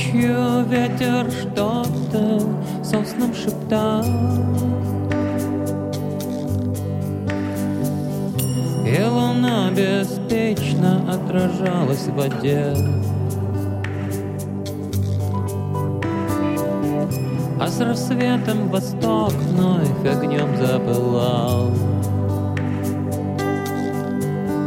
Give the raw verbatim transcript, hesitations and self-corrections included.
Ночью ветер что-то соснам шептал, и луна беспечно отражалась в воде. А с рассветом восток вновь огнем запылал.